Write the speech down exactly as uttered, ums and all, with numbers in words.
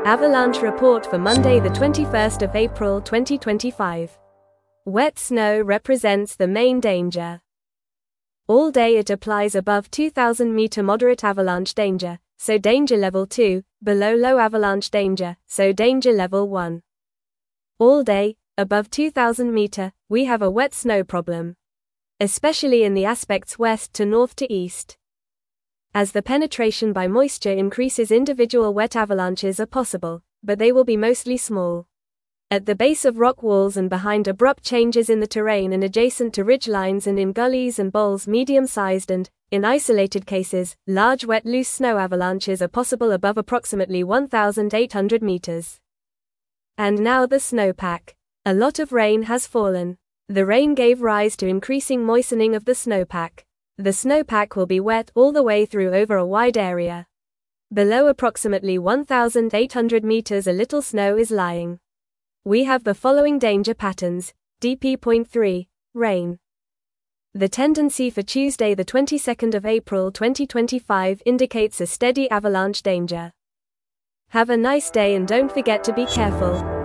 Avalanche report for Monday the twenty-first of April twenty twenty-five. Wet snow represents the main danger. All day it applies above two thousand meter moderate avalanche danger, so danger level two, below low avalanche danger, so danger level one. All day, above two thousand meter, we have a wet snow problem. Especially in the aspects west to north to east. As the penetration by moisture increases, individual wet avalanches are possible, but they will be mostly small. At the base of rock walls and behind abrupt changes in the terrain and adjacent to ridge lines and in gullies and bowls, medium-sized and, in isolated cases, large wet loose snow avalanches are possible above approximately one thousand eight hundred meters. And now the snowpack. A lot of rain has fallen. The rain gave rise to increasing moistening of the snowpack. The snowpack will be wet all the way through over a wide area. Below approximately one thousand eight hundred meters a little snow is lying. We have the following danger patterns. D P point three, rain. The tendency for Tuesday the twenty-second of April twenty twenty-five indicates a steady avalanche danger. Have a nice day and don't forget to be careful.